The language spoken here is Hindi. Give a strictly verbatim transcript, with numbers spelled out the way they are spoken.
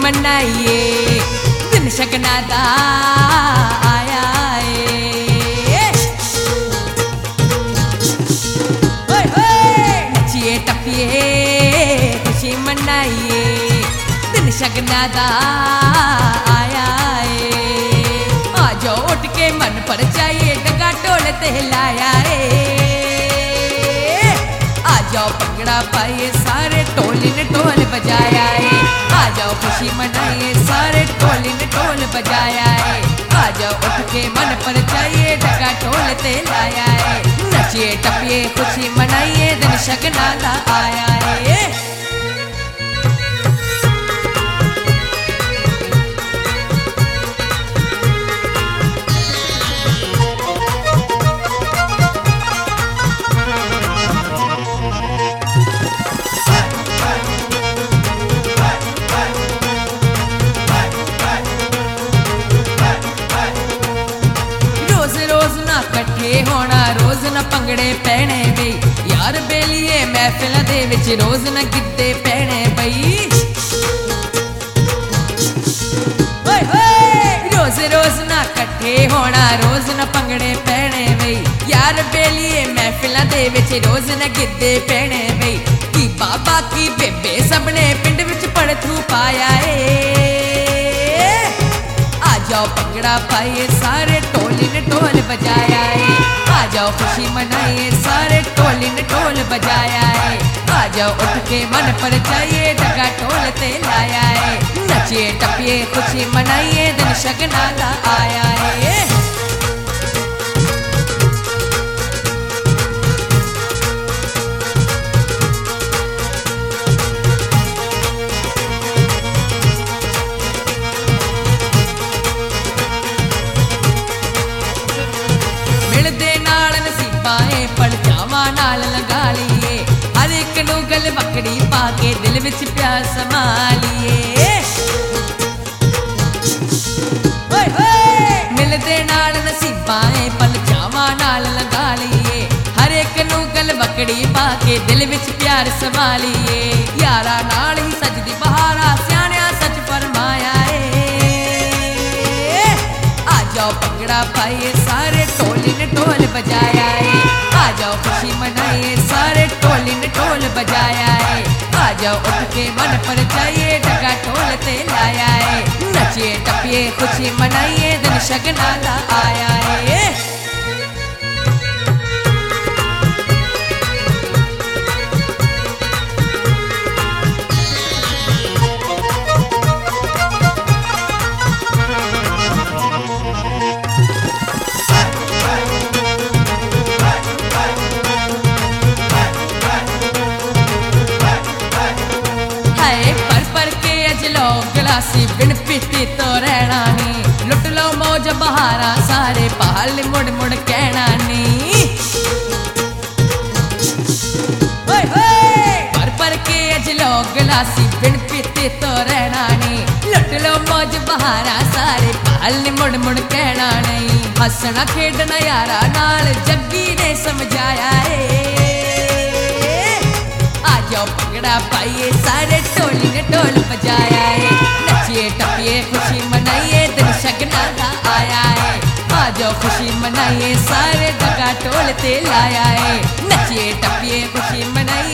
मनाइए दिन शगना दा आया है। ओए ओए नचिए टपिए खुशी मनाइए दिन शगना दा आया है। आ जाओ उठ के मन पर चाहिए डगा ढोल ते लाया है। आ जाओ भंगड़ा पाइए सारे ढोली ने ढोल बजाया है। आ जाओ खुशी मनाइए सारे ढोली ने ढोल बजाया है। आ जाओ उठ के मन पर चाहिए डगा ढोल ते लाया है। नचिए टपिए खुशी मनाइए दिन शगना दा आया है। होना रोज न भंगड़े पैने बई यार बेलिए महफिल दे विच रोज न गिद्दे पैने बई। ओए ओए रोज रोज ना कट्ठे होना रोज न भंगड़े पैने बई यार बेलिए महफिल दे विच रोज न गिद्दे पैने बई। की बाबा की बेबे सबने पिंड विच पड़थू पाया है। आ जाओ भंगड़ा पाइए सारे ढोली ने ढोल बजाया है। आ जाओ खुशी मनाइए सारे ढोली ने ढोल बजाया है। आ जाओ उठ के मन पर चाहिए डगा ढोल ते लाया है। नचिए टपिए खुशी मनाइए दिन शगना दा आया है। नाल लगा लिए हर एक नू गल बकड़ी पाके दिल विच प्यार समा लिए। ओए ओए मिलदे नाल नसीबां पल जावां नाल लगा लिए हर एक नू गल बकड़ी पाके दिल विच प्यार समा लिए। यारा नाल ही सजदी बहारा सियाणिया सच फरमाया है। आ जाओ भंगड़ा पाइए सारे ढोली ने ढोल बजाया है। आ जाओ खुशी मनाइए सारे ढोली ने ढोल बजाया है। आ जाओ उठ के मन पर चाहिए डगा ढोल ते लाया है। नचिए टपिए खुशी मनाइए दिन शगना दा आया है। गलासी बिन पीती तो रहना नी लुट लो मौज बहारा सारे पहाल मुड़ मुड़ कहना नी। ओए ओए पर पर के अजलो गलासी बिन पीती तो रहना नी लुट लो मौज बहारा सारे पहाल मुड़ मुड़ कहना नहीं। हसना खेडना यारा नाल जग्गी ने समझाया है। आ जाओ भंगड़ा पाइए सारे ढोली ने ढोल बजाया है। नचिए टपिए खुशी मनाइए दिन शगना दा आया है। आ जाओ खुशी मनाइए सारे डगा ढोल ते लाया है। नचिए टपिए खुशी मनाइए